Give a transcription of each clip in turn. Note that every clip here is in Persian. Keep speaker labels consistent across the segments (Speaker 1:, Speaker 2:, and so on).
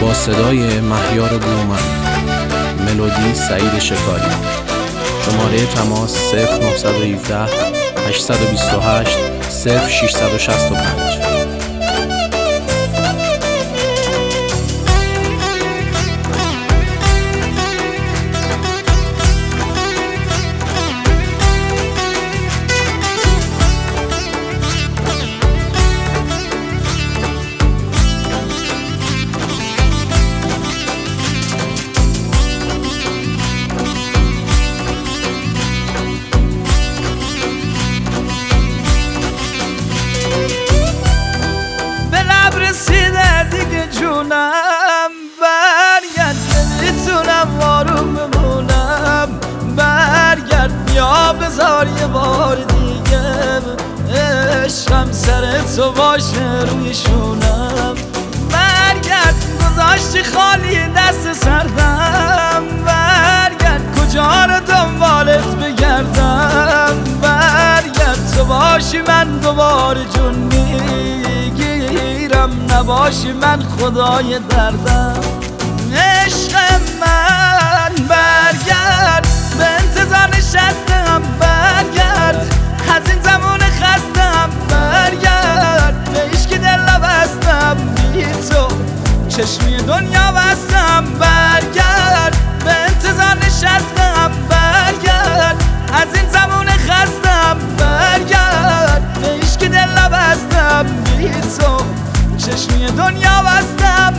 Speaker 1: با صدای مهیار برومند، ملودی سعید شکاری. شماره تماس 0917 828 0665.
Speaker 2: جونم برگرد نمیتونم آروم بمونم، برگرد یا بذار یه بار دیگه عشقم سر تو باشه روی شونم. برگرد گذاشتی خالی دست سردم، برگرد کجا رو دنبالت بگردم، برگرد تو باشی من دوباره جون میگیرم، نباشی من خدای دردم. عشق من برگرد، به انتظار نشستم، برگرد از این زمان خستم، برگرد به عشق دل بستم، بی تو چشمی دنیا بستم، برگرد به انتظار نشستم، برگرد از این زمان خستم، برگرد به عشق دل بستم، بی تو چشمی دنیا بستم.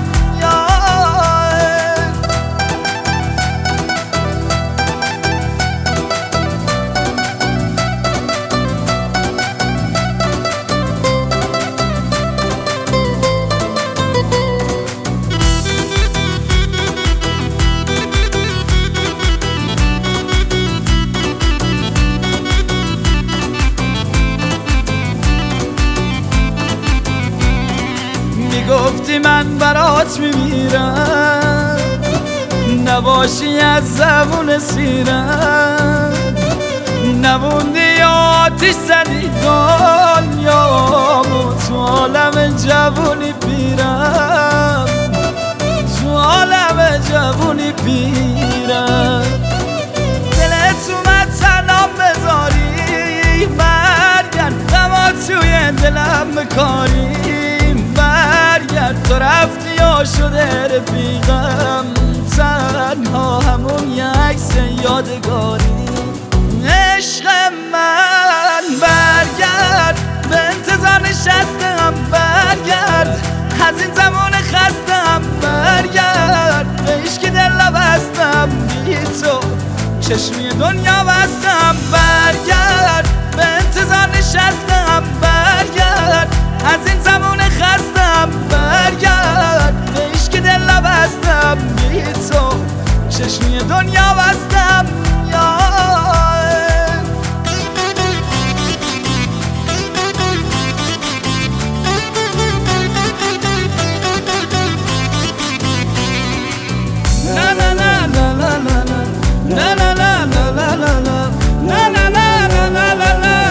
Speaker 2: گفتی من برات میمیرم، نباشی از زبون سیرم، نموندی یا آتیش زدی دنیامو، تو عالم جوونی پیرم، تو عالم جوونی پیرم. دلت اومد تنها بذاری، برگرد غما توی دلم بکاری، برگرد تو رفتی یا شده رفیقم، تنها همون یه عکس یادگاری. عشق من برگرد، به انتظار نشستم، برگرد از این زمان خستم، برگرد به عشق دل بستم، بی تو چشمی دنیا بستم، برگرد به انتظار نشستم، برگرد از این زمان خستم، برگرد به عشق دل بستم، بی تو چشمی دنیا بستم.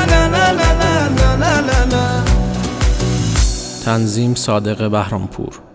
Speaker 1: تنظیم صادق بهرامپور.